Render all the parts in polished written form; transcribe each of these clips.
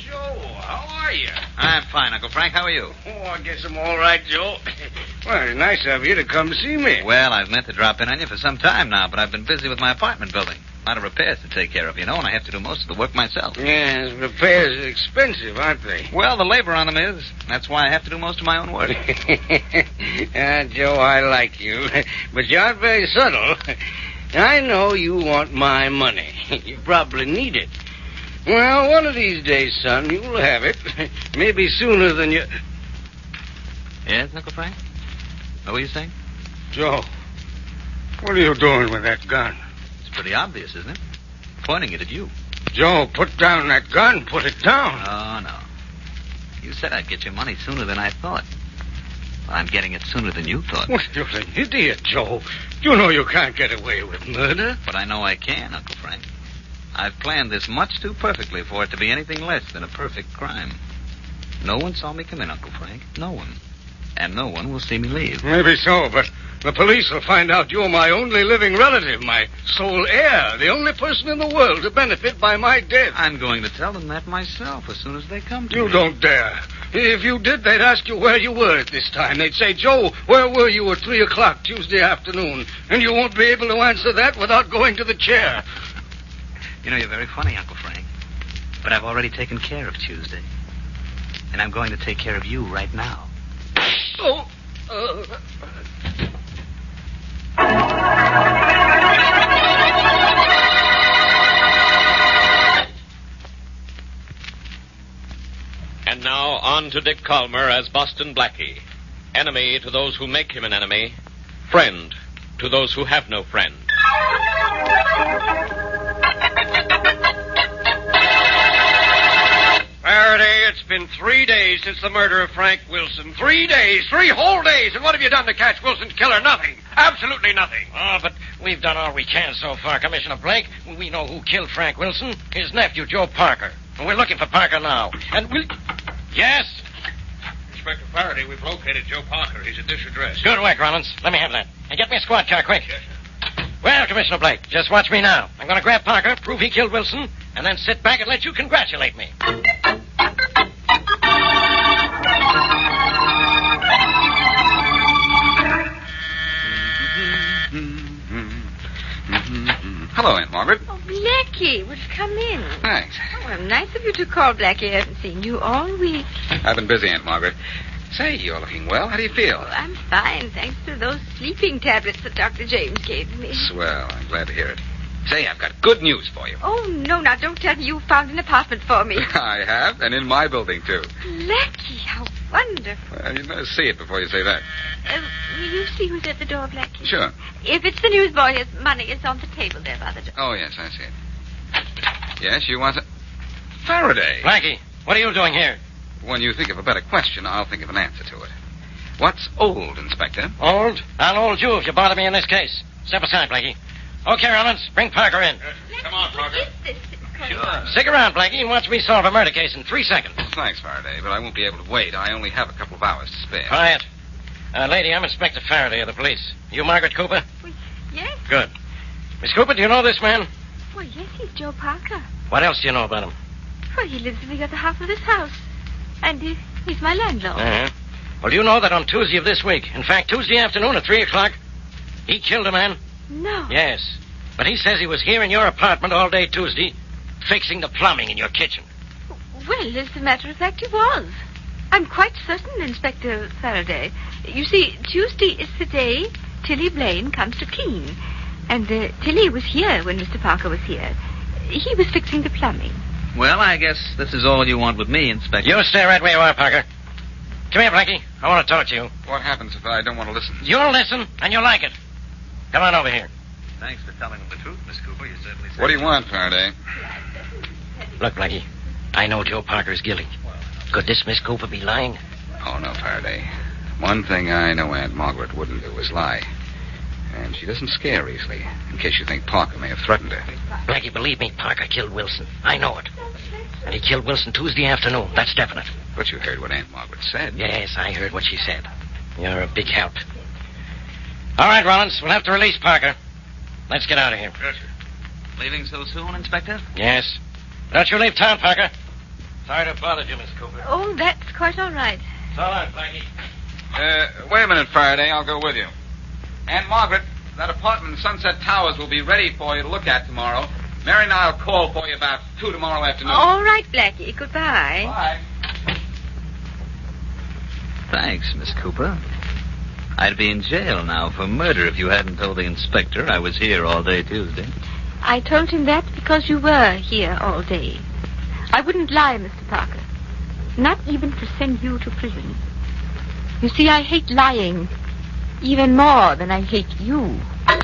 Joe, how are you? I'm fine, Uncle Frank. How are you? Oh, I guess I'm all right, Joe. Well, it's nice of you to come to see me. Well, I've meant to drop in on you for some time now, but I've been busy with my apartment building. A lot of repairs to take care of, and I have to do most of the work myself. Yes, repairs are expensive, aren't they? Well, the labor on them is. That's why I have to do most of my own work. Joe, I like you, but you aren't very subtle. I know you want my money. You probably need it. Well, one of these days, son, you'll have it. Maybe sooner than you... Yes, Uncle Frank? What were you saying? Joe, what are you doing with that gun? It's pretty obvious, isn't it? Pointing it at you. Joe, put down that gun. Put it down. Oh, no. You said I'd get your money sooner than I thought. Well, I'm getting it sooner than you thought. Well, you're an idiot, Joe. You know you can't get away with murder. But I know I can, Uncle Frank. I've planned this much too perfectly for it to be anything less than a perfect crime. No one saw me come in, Uncle Frank. No one. And no one will see me leave. Maybe so, but the police will find out you're my only living relative, my sole heir, the only person in the world to benefit by my death. I'm going to tell them that myself as soon as they come to me. You don't dare. If you did, they'd ask you where you were at this time. They'd say, Joe, where were you at 3 o'clock Tuesday afternoon? And you won't be able to answer that without going to the chair. You know, you're very funny, Uncle Frank. But I've already taken care of Tuesday. And I'm going to take care of you right now. Oh. And now on to Dick Calmer as Boston Blackie. Enemy to those who make him an enemy. Friend to those who have no friend. Faraday, it's been 3 days since the murder of Frank Wilson. 3 days, 3 whole days. And what have you done to catch Wilson's killer? Nothing. Absolutely nothing. Oh, but we've done all we can so far, Commissioner Blake. We know who killed Frank Wilson. His nephew, Joe Parker. And we're looking for Parker now. And we'll... Yes? Inspector Faraday, we've located Joe Parker. He's at this address. Good work, Rollins. Let me have that. And get me a squad car, quick. Yes, sir. Well, Commissioner Blake, just watch me now. I'm going to grab Parker, prove he killed Wilson, and then sit back and let you congratulate me. Hello, Aunt Margaret. Oh, Blackie, would you come in? Thanks. Oh, well, nice of you to call, Blackie. I haven't seen you all week. I've been busy, Aunt Margaret. Say, you're looking well. How do you feel? Oh, I'm fine, thanks to those sleeping tablets that Dr. James gave me. Swell. I'm glad to hear it. Say, I've got good news for you. Oh, no, now don't tell me you found an apartment for me. I have, and in my building, too. Blackie, how wonderful. Well, you'd better see it before you say that. Will you see who's at the door, Blackie? Sure. If it's the newsboy, his money is on the table there by the door. Oh, yes, I see it. Yes, you want to... Faraday. Blackie, what are you doing here? When you think of a better question, I'll think of an answer to it. What's old, Inspector? Old? I'll hold you if you bother me in this case. Step aside, Blackie. Okay, Rollins, bring Parker in. Come on, Parker. What is this? Sure. Stick around, Blackie, and watch me solve a murder case in 3 seconds. Thanks, Faraday, but I won't be able to wait. I only have a couple of hours to spare. Quiet. Lady, I'm Inspector Faraday of the police. You Margaret Cooper? Well, yes. Good. Miss Cooper, do you know this man? Well, yes, he's Joe Parker. What else do you know about him? Well, he lives in the other half of this house. And he's my landlord. Uh-huh. Well, do you know that on Tuesday of this week, in fact, Tuesday afternoon at 3 o'clock, he killed a man? No. Yes. But he says he was here in your apartment all day Tuesday, fixing the plumbing in your kitchen. Well, as a matter of fact, he was. I'm quite certain, Inspector Faraday. You see, Tuesday is the day Tilly Blaine comes to clean. And Tilly was here when Mr. Parker was here. He was fixing the plumbing. Well, I guess this is all you want with me, Inspector. You stay right where you are, Parker. Come here, Blackie. I want to talk to you. What happens if I don't want to listen? You'll listen, and you'll like it. Come on over here. Thanks for telling them the truth, Miss Cooper. You certainly said... What do you want, Faraday? Look, Blackie, I know Joe Parker is guilty. Could this Miss Cooper be lying? Oh, no, Faraday. One thing I know Aunt Margaret wouldn't do is lie. And she doesn't scare easily, in case you think Parker may have threatened her. Blackie, believe me, Parker killed Wilson. I know it. And he killed Wilson Tuesday afternoon. That's definite. But you heard what Aunt Margaret said. Yes, I heard what she said. You're a big help. All right, Rollins, we'll have to release Parker. Let's get out of here. Yes, sir. Leaving so soon, Inspector? Yes. Don't you leave town, Parker. Sorry to bother you, Miss Cooper. Oh, that's quite all right. So long, Blackie. Wait a minute, Faraday. I'll go with you. Aunt Margaret, that apartment in Sunset Towers will be ready for you to look at tomorrow. Mary and I will call for you about 2 tomorrow afternoon. All right, Blackie. Goodbye. Bye. Thanks, Miss Cooper. I'd be in jail now for murder if you hadn't told the inspector I was here all day Tuesday. I told him that because you were here all day. I wouldn't lie, Mr. Parker. Not even to send you to prison. You see, I hate lying even more than I hate you.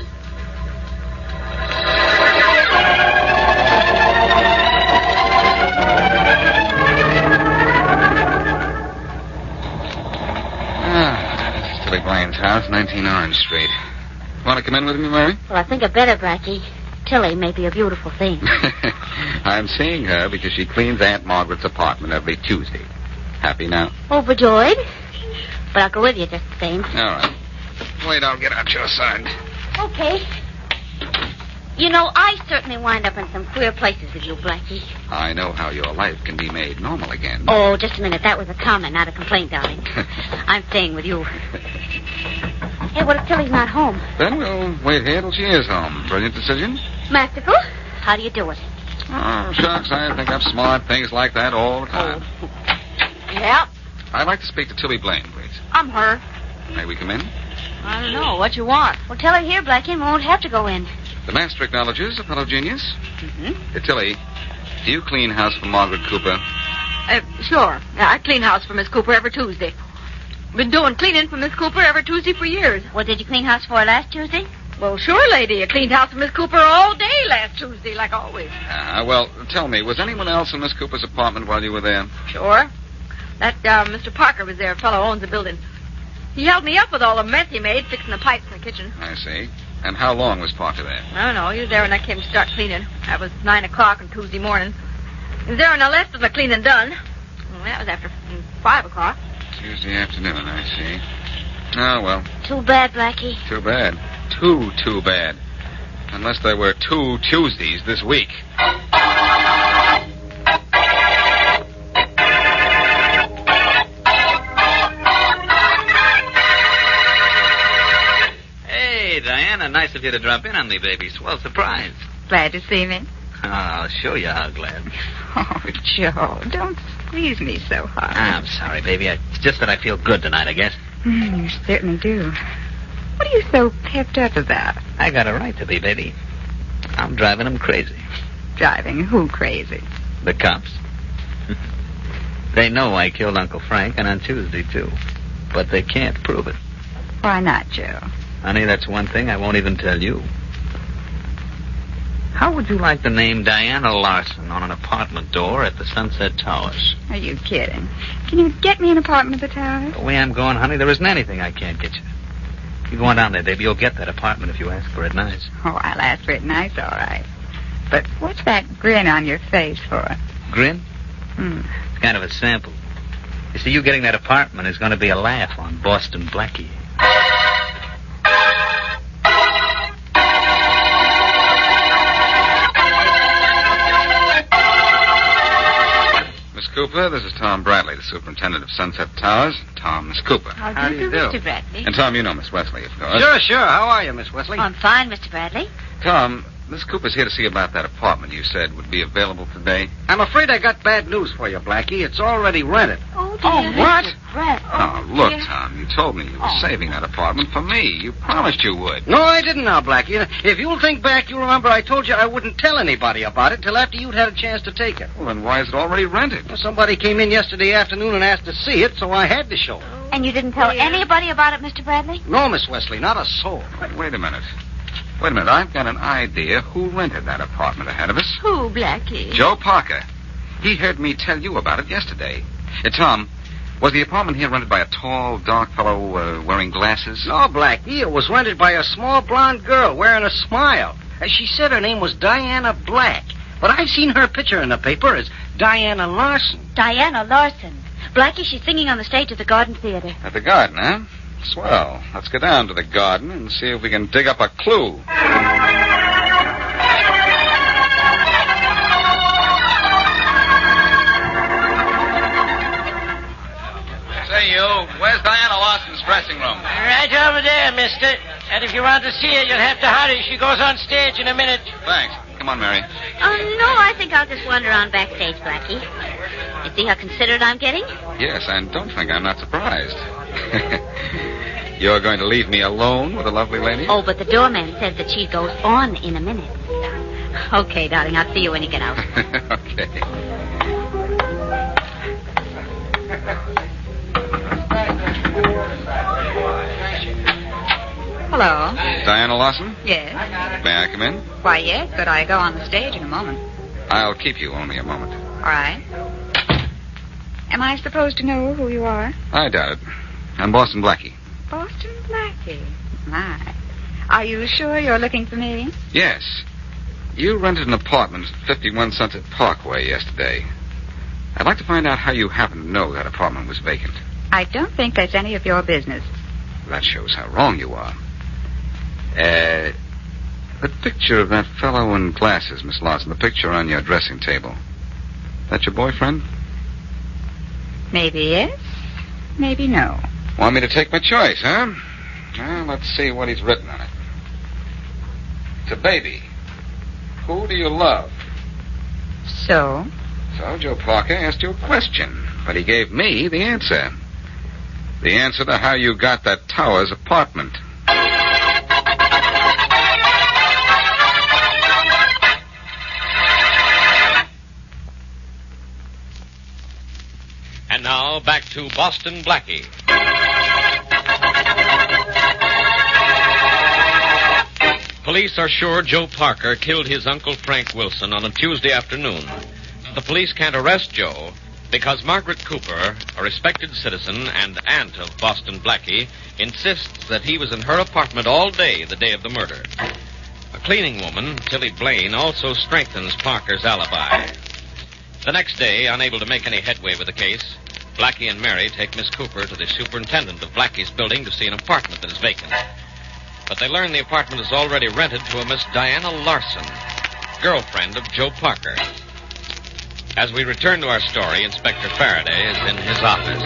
Tilly Blaine's house, 19 Orange Street. Want to come in with me, Mary? Well, I think I better, Blackie. Tilly may be a beautiful thing. I'm seeing her because she cleans Aunt Margaret's apartment every Tuesday. Happy now? Overjoyed. But I'll go with you just the same. All right. Wait, I'll get out your side. Okay. You know, I certainly wind up in some queer places with you, Blackie. I know how your life can be made normal again. Oh, just a minute. That was a comment, not a complaint, darling. I'm staying with you. Hey, what if Tilly's not home? Then we'll wait here till she is home. Brilliant decision. Masterful. How do you do it? Oh, shucks, I think of smart things like that all the time. Yeah, I'd like to speak to Tilly Blaine, please. I'm her. May we come in? I don't know. What you want? Well, tell her here, Blackie, and we won't have to go in. The master acknowledges a fellow genius. Mm-hmm. Tilly, do you clean house for Margaret Cooper? Sure. I clean house for Miss Cooper every Tuesday. Been doing cleaning for Miss Cooper every Tuesday for years. What did you clean house for her last Tuesday? Well, sure, lady. I cleaned house for Miss Cooper all day last Tuesday, like always. Well, tell me, was anyone else in Miss Cooper's apartment while you were there? Sure. That Mr. Parker was there, a fellow owns the building. He held me up with all the mess he made fixing the pipes in the kitchen. I see. And how long was Parker there? I don't know. He was there when I came to start cleaning. That was 9 o'clock on Tuesday morning. He was there when I left with the cleaning done. Well, that was after 5 o'clock. Tuesday afternoon, I see. Oh, well. Too bad, Blackie. Too bad. Too bad. Unless there were 2 Tuesdays this week. Hey, Diana, nice of you to drop in on me, baby. Swell surprise. Glad to see me? I'll show you how glad. Oh, Joe, don't squeeze me so hard. I'm sorry, baby. It's just that I feel good tonight, I guess. You certainly do. What are you so pepped up about? I got a right to be, baby. I'm driving them crazy. Driving who crazy? The cops. They know I killed Uncle Frank, and on Tuesday, too. But they can't prove it. Why not, Joe? Honey, that's one thing I won't even tell you. How would you like the name Diana Larson on an apartment door at the Sunset Towers? Are you kidding? Can you get me an apartment at the Towers? The way I'm going, honey, there isn't anything I can't get you. You go on down there, baby. You'll get that apartment if you ask for it nice. Oh, I'll ask for it nice, all right. But what's that grin on your face for? Grin? It's kind of a sample. You see, you getting that apartment is going to be a laugh on Boston Blackie. Miss Cooper, this is Tom Bradley, the superintendent of Sunset Towers. Tom, Miss Cooper. How do you do, Mr. Bradley? And Tom, you know Miss Wesley, of course. Sure. How are you, Miss Wesley? I'm fine, Mr. Bradley. Tom, Miss Cooper's here to see about that apartment you said would be available today. I'm afraid I got bad news for you, Blackie. It's already rented. Oh, dear. what? Mr. Bradley. Oh, look, dear. Tom, you told me you were saving that apartment for me. You promised you would. No, I didn't now, Blackie. If you'll think back, you'll remember I told you I wouldn't tell anybody about it till after you'd had a chance to take it. Well, then why is it already rented? Well, somebody came in yesterday afternoon and asked to see it, so I had to show it. And you didn't tell anybody about it, Mr. Bradley? No, Miss Wesley, not a soul. Wait a minute. I've got an idea who rented that apartment ahead of us. Who, Blackie? Joe Parker. He heard me tell you about it yesterday. Tom, was the apartment here rented by a tall, dark fellow wearing glasses? No, Blackie. It was rented by a small blonde girl wearing a smile. She said her name was Diana Black. But I've seen her picture in the paper as Diana Larson. Diana Larson. Blackie, she's singing on the stage at the Garden Theater. At the Garden, huh? Swell. Let's go down to the Garden and see if we can dig up a clue. Lou, where's Diana Lawson's dressing room? Right over there, mister. And if you want to see her, you'll have to hurry. She goes on stage in a minute. Thanks. Come on, Mary. Oh, no, I think I'll just wander on backstage, Blackie. You see how considerate I'm getting? Yes, and don't think I'm not surprised. You're going to leave me alone with a lovely lady? Oh, but the doorman says that she goes on in a minute. Okay, darling, I'll see you when you get out. Okay. Hello. Diana Lawson? Yes. May I come in? Why, yes, but I go on the stage in a moment. I'll keep you only a moment. All right. Am I supposed to know who you are? I doubt it. I'm Boston Blackie. Boston Blackie. My. Are you sure you're looking for me? Yes. You rented an apartment at 51 Sunset Parkway yesterday. I'd like to find out how you happen to know that apartment was vacant. I don't think that's any of your business. That shows how wrong you are. The picture of that fellow in glasses, Miss Lawson, the picture on your dressing table. That your boyfriend? Maybe yes, maybe no. Want me to take my choice, huh? Well, let's see what he's written on it. To baby, who do you love? So? So Joe Parker asked you a question, but he gave me the answer. The answer to how you got that Towers apartment. And now, back to Boston Blackie. Police are sure Joe Parker killed his Uncle Frank Wilson on a Tuesday afternoon. The police can't arrest Joe because Margaret Cooper, a respected citizen and aunt of Boston Blackie, insists that he was in her apartment all day the day of the murder. A cleaning woman, Tilly Blaine, also strengthens Parker's alibi. The next day, unable to make any headway with the case, Blackie and Mary take Miss Cooper to the superintendent of Blackie's building to see an apartment that is vacant. But they learn the apartment is already rented to a Miss Diana Larson, girlfriend of Joe Parker. As we return to our story, Inspector Faraday is in his office.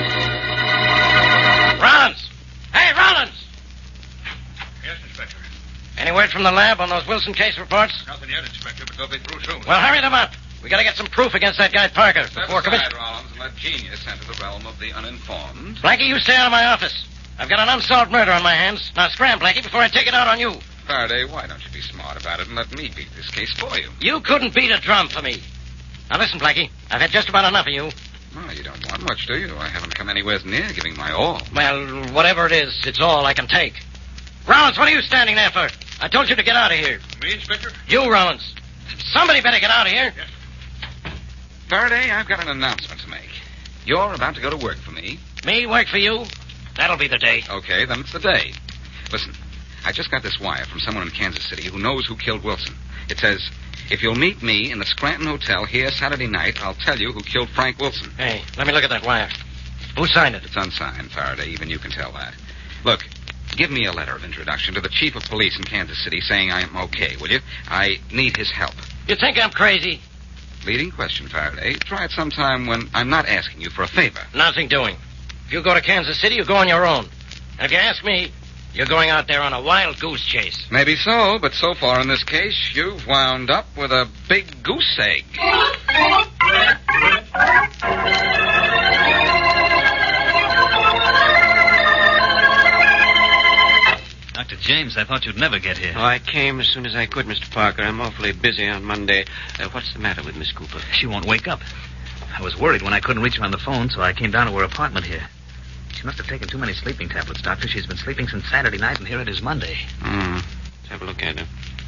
Rollins! Hey, Rollins! Yes, Inspector. Any word from the lab on those Wilson case reports? Nothing yet, Inspector, but they'll be through soon. Well, hurry them up. We gotta get some proof against that guy Parker Step before aside, Rollins, and let genius enter the realm of the uninformed. Blackie, you stay out of my office. I've got an unsolved murder on my hands. Now scram, Blackie, before I take it out on you. Faraday, why don't you be smart about it and let me beat this case for you? You couldn't beat a drum for me. Now listen, Blackie, I've had just about enough of you. Well, you don't want much, do you? I haven't come anywhere near giving my all. Well, whatever it is, it's all I can take. Rollins, what are you standing there for? I told you to get out of here. Me, Inspector? You, Rollins. Somebody better get out of here. Yes. Faraday, I've got an announcement to make. You're about to go to work for me. Me work for you? That'll be the day. Okay, then it's the day. Listen, I just got this wire from someone in Kansas City who knows who killed Wilson. It says, if you'll meet me in the Scranton Hotel here Saturday night, I'll tell you who killed Frank Wilson. Hey, let me look at that wire. Who signed it? It's unsigned, Faraday. Even you can tell that. Look, give me a letter of introduction to the chief of police in Kansas City saying I am okay, will you? I need his help. You think I'm crazy? Leading question, Faraday. Try it sometime when I'm not asking you for a favor. Nothing doing. If you go to Kansas City, you go on your own. And if you ask me, you're going out there on a wild goose chase. Maybe so, but so far in this case, you've wound up with a big goose egg. Dr. James, I thought you'd never get here. Oh, I came as soon as I could, Mr. Parker. I'm awfully busy on Monday. What's the matter with Miss Cooper? She won't wake up. I was worried when I couldn't reach her on the phone, so I came down to her apartment here. She must have taken too many sleeping tablets, Doctor. She's been sleeping since Saturday night, and here it is Monday. Let's have a look at her.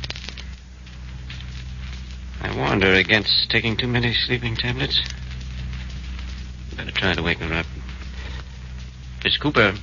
I warned her against taking too many sleeping tablets. Better try to wake her up. Miss Cooper.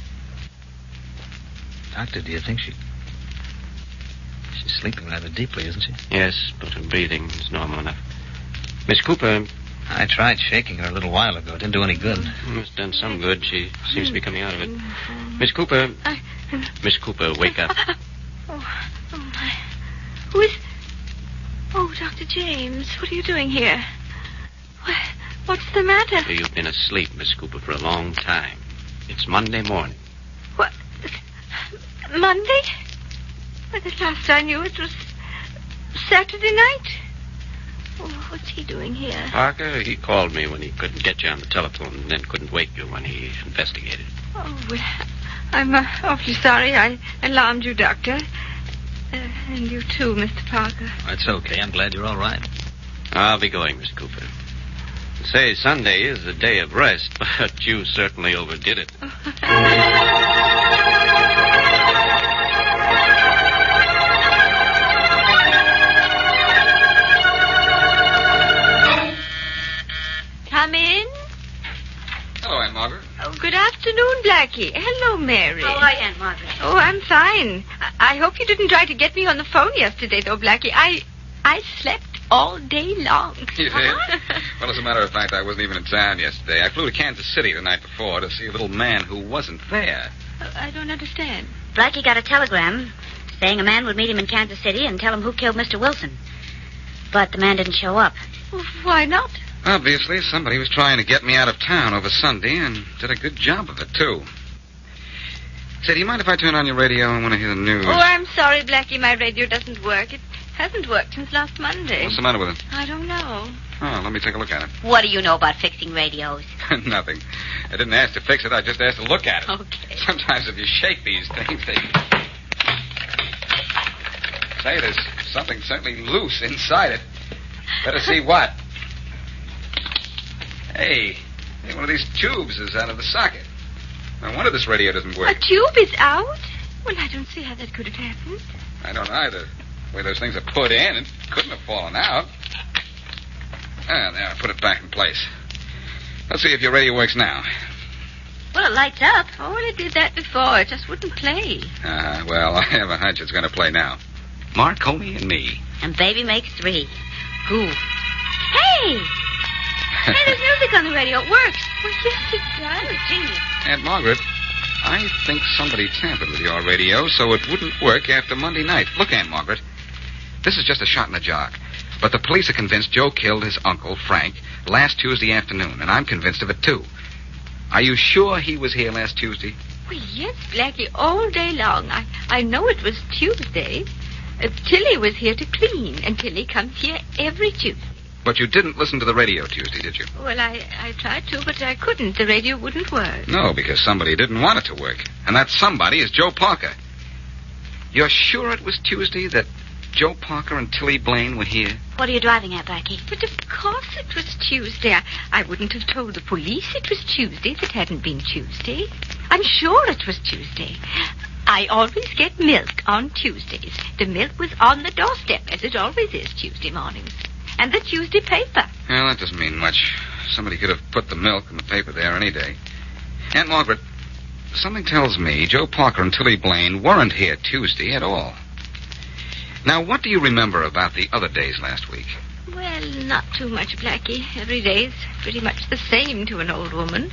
Doctor, do you think she's sleeping rather deeply, isn't she? Yes, but her breathing is normal enough. Miss Cooper. I tried shaking her a little while ago. It didn't do any good. It's done some good. She seems to be coming out of it. Miss Cooper. Miss Cooper, wake up. Oh, my. Who is... Oh, Dr. James, what are you doing here? What's the matter? You've been asleep, Miss Cooper, for a long time. It's Monday morning. What? Monday? Well, the last I knew it was Saturday night. Oh, what's he doing here? Parker, he called me when he couldn't get you on the telephone and then couldn't wake you when he investigated. Oh, well, I'm awfully sorry I alarmed you, Doctor. And you too, Mr. Parker. That's okay. I'm glad you're all right. I'll be going, Mr. Cooper. Say, Sunday is a day of rest, but you certainly overdid it. Come in. Hello, Aunt Margaret. Oh, good afternoon, Blackie. Hello, Mary. How are you, Aunt Margaret? Oh, I'm fine. I hope you didn't try to get me on the phone yesterday, though, Blackie. I slept all day long. You did? Well, as a matter of fact, I wasn't even in town yesterday. I flew to Kansas City the night before to see a little man who wasn't there. I don't understand. Blackie got a telegram saying a man would meet him in Kansas City and tell him who killed Mr. Wilson. But the man didn't show up. Well, why not? Obviously, somebody was trying to get me out of town over Sunday and did a good job of it, too. Say, do you mind if I turn on your radio? I want to hear the news. Oh, I'm sorry, Blackie. My radio doesn't work. It hasn't worked since last Monday. What's the matter with it? I don't know. Oh, let me take a look at it. What do you know about fixing radios? Nothing. I didn't ask to fix it. I just asked to look at it. Okay. Sometimes if you shake these things, they... Say, there's something certainly loose inside it. Better see what. Hey, one of these tubes is out of the socket. No wonder this radio doesn't work. A tube is out? Well, I don't see how that could have happened. I don't either. The way those things are put in, it couldn't have fallen out. Ah, there, I put it back in place. Let's see if your radio works now. Well, it lights up. Oh, well, it did that before. It just wouldn't play. Well, I have a hunch it's going to play now. Marconi and me. And baby makes 3. Goo. Hey! Hey, there's music on the radio. It works. Well, yes, it does. Genius. Aunt Margaret, I think somebody tampered with your radio so it wouldn't work after Monday night. Look, Aunt Margaret, this is just a shot in the dark. But the police are convinced Joe killed his uncle, Frank, last Tuesday afternoon, and I'm convinced of it, too. Are you sure he was here last Tuesday? Well, yes, Blackie, all day long. I know it was Tuesday. Tilly was here to clean, and Tilly comes here every Tuesday. But you didn't listen to the radio Tuesday, did you? Well, I tried to, but I couldn't. The radio wouldn't work. No, because somebody didn't want it to work. And that somebody is Joe Parker. You're sure it was Tuesday that Joe Parker and Tilly Blaine were here? What are you driving at, Blackie? But of course it was Tuesday. I wouldn't have told the police it was Tuesday if it hadn't been Tuesday. I'm sure it was Tuesday. I always get milk on Tuesdays. The milk was on the doorstep, as it always is Tuesday mornings. And the Tuesday paper. Well, that doesn't mean much. Somebody could have put the milk and the paper there any day. Aunt Margaret, something tells me Joe Parker and Tilly Blaine weren't here Tuesday at all. Now, what do you remember about the other days last week? Well, not too much, Blackie. Every day's pretty much the same to an old woman.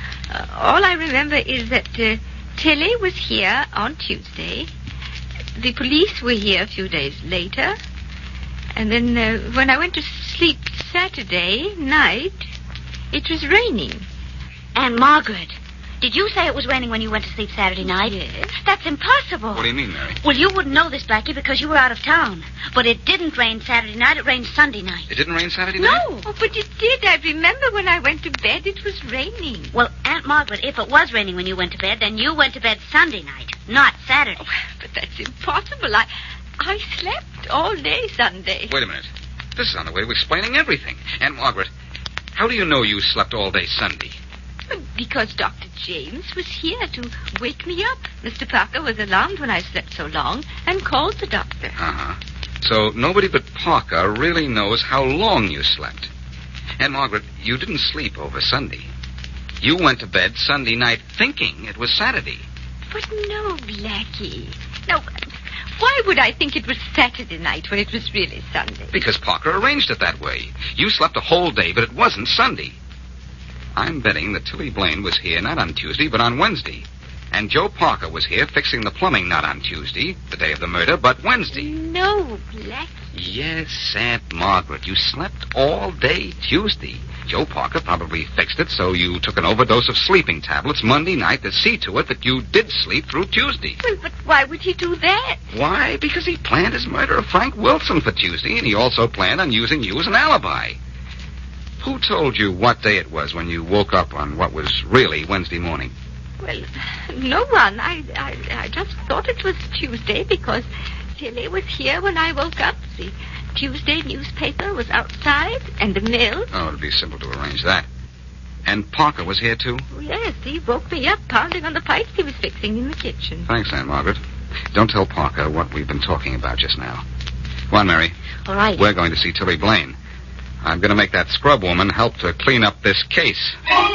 All I remember is that Tilly was here on Tuesday. The police were here a few days later. And then when I went to sleep Saturday night, it was raining. Aunt Margaret, did you say it was raining when you went to sleep Saturday night? Yes. That's impossible. What do you mean, Mary? Well, you wouldn't know this, Blackie, because you were out of town. But it didn't rain Saturday night. It rained Sunday night. It didn't rain Saturday night? No. Oh, but it did. I remember when I went to bed, it was raining. Well, Aunt Margaret, if it was raining when you went to bed, then you went to bed Sunday night, not Saturday. Oh, but that's impossible. I slept all day Sunday. Wait a minute. This is on the way of explaining everything. Aunt Margaret, how do you know you slept all day Sunday? Because Dr. James was here to wake me up. Mr. Parker was alarmed when I slept so long and called the doctor. Uh-huh. So nobody but Parker really knows how long you slept. Aunt Margaret, you didn't sleep over Sunday. You went to bed Sunday night thinking it was Saturday. But no, Blackie. No, why would I think it was Saturday night when it was really Sunday? Because Parker arranged it that way. You slept a whole day, but it wasn't Sunday. I'm betting that Tilly Blaine was here not on Tuesday, but on Wednesday. And Joe Parker was here fixing the plumbing not on Tuesday, the day of the murder, but Wednesday. No, Blackie. Yes, Aunt Margaret, you slept all day Tuesday. Joe Parker probably fixed it so you took an overdose of sleeping tablets Monday night to see to it that you did sleep through Tuesday. Well, but why would he do that? Why? Because he planned his murder of Frank Wilson for Tuesday, and he also planned on using you as an alibi. Who told you what day it was when you woke up on what was really Wednesday morning? Well, no one. I just thought it was Tuesday because Tilly was here when I woke up. The Tuesday newspaper was outside, and the mill. Oh, it'd be simple to arrange that. And Parker was here, too? Oh, yes, he woke me up pounding on the pipes he was fixing in the kitchen. Thanks, Aunt Margaret. Don't tell Parker what we've been talking about just now. Come on, Mary. All right. We're going to see Tilly Blaine. I'm going to make that scrub woman help to clean up this case.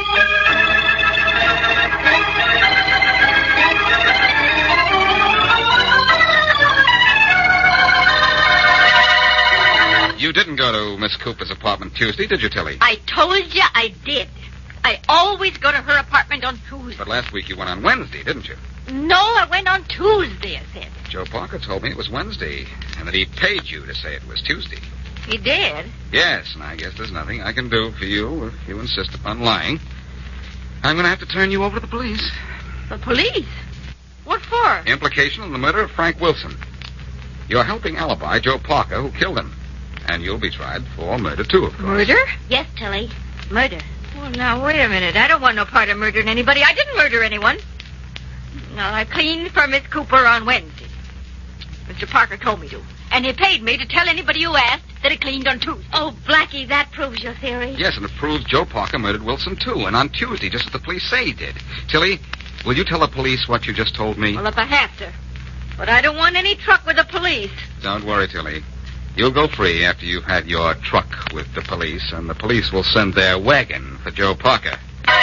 You didn't go to Miss Cooper's apartment Tuesday, did you, Tilly? I told you I did. I always go to her apartment on Tuesday. But last week you went on Wednesday, didn't you? No, I went on Tuesday, I said. Joe Parker told me it was Wednesday, and that he paid you to say it was Tuesday. He did? Yes, and I guess there's nothing I can do for you if you insist upon lying. I'm going to have to turn you over to the police. The police? What for? Implication in the murder of Frank Wilson. You're helping alibi Joe Parker, who killed him. And you'll be tried for murder, too, of course. Murder? Yes, Tilly. Murder. Well, now, wait a minute. I don't want no part of murdering anybody. I didn't murder anyone. Now, I cleaned for Miss Cooper on Wednesday. Mr. Parker told me to. And he paid me to tell anybody who asked that he cleaned on Tuesday. Oh, Blackie, that proves your theory. Yes, and it proves Joe Parker murdered Wilson, too, and on Tuesday, just as the police say he did. Tilly, will you tell the police what you just told me? Well, if I have to. But I don't want any truck with the police. Don't worry, Tilly. You'll go free after you've had your truck with the police, and the police will send their wagon for Joe Parker.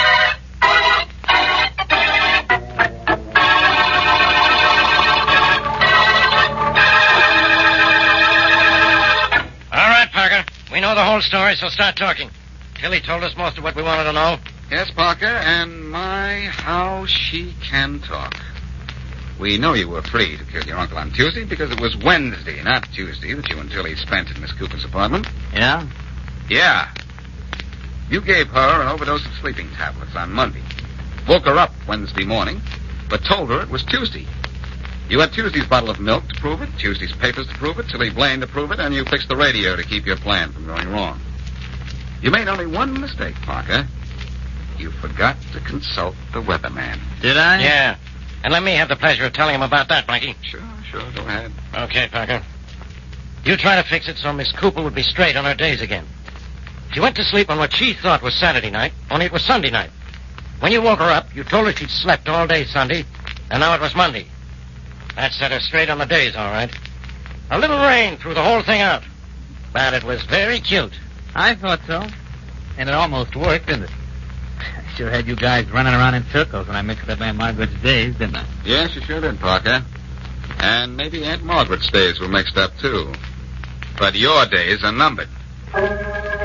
All right, Parker. We know the whole story, so start talking. Tilly told us most of what we wanted to know. Yes, Parker, and my, how she can talk. We know you were free to kill your uncle on Tuesday because it was Wednesday, not Tuesday, that you and Tilly spent in Miss Cooper's apartment. Yeah? Yeah. You gave her an overdose of sleeping tablets on Monday. Woke her up Wednesday morning, but told her it was Tuesday. You had Tuesday's bottle of milk to prove it, Tuesday's papers to prove it, Tilly Blaine to prove it, and you fixed the radio to keep your plan from going wrong. You made only one mistake, Parker. You forgot to consult the weatherman. Did I? Yeah. And let me have the pleasure of telling him about that, Blackie. Sure, go ahead. Okay, Parker. You try to fix it so Miss Cooper would be straight on her days again. She went to sleep on what she thought was Saturday night, only it was Sunday night. When you woke her up, you told her she'd slept all day Sunday, and now it was Monday. That set her straight on the days, all right. A little rain threw the whole thing out. But it was very cute. I thought so. And it almost worked, didn't it? I sure had you guys running around in circles when I mixed up Aunt Margaret's days, didn't I? Yes, you sure did, Parker. And maybe Aunt Margaret's days were mixed up, too. But your days are numbered.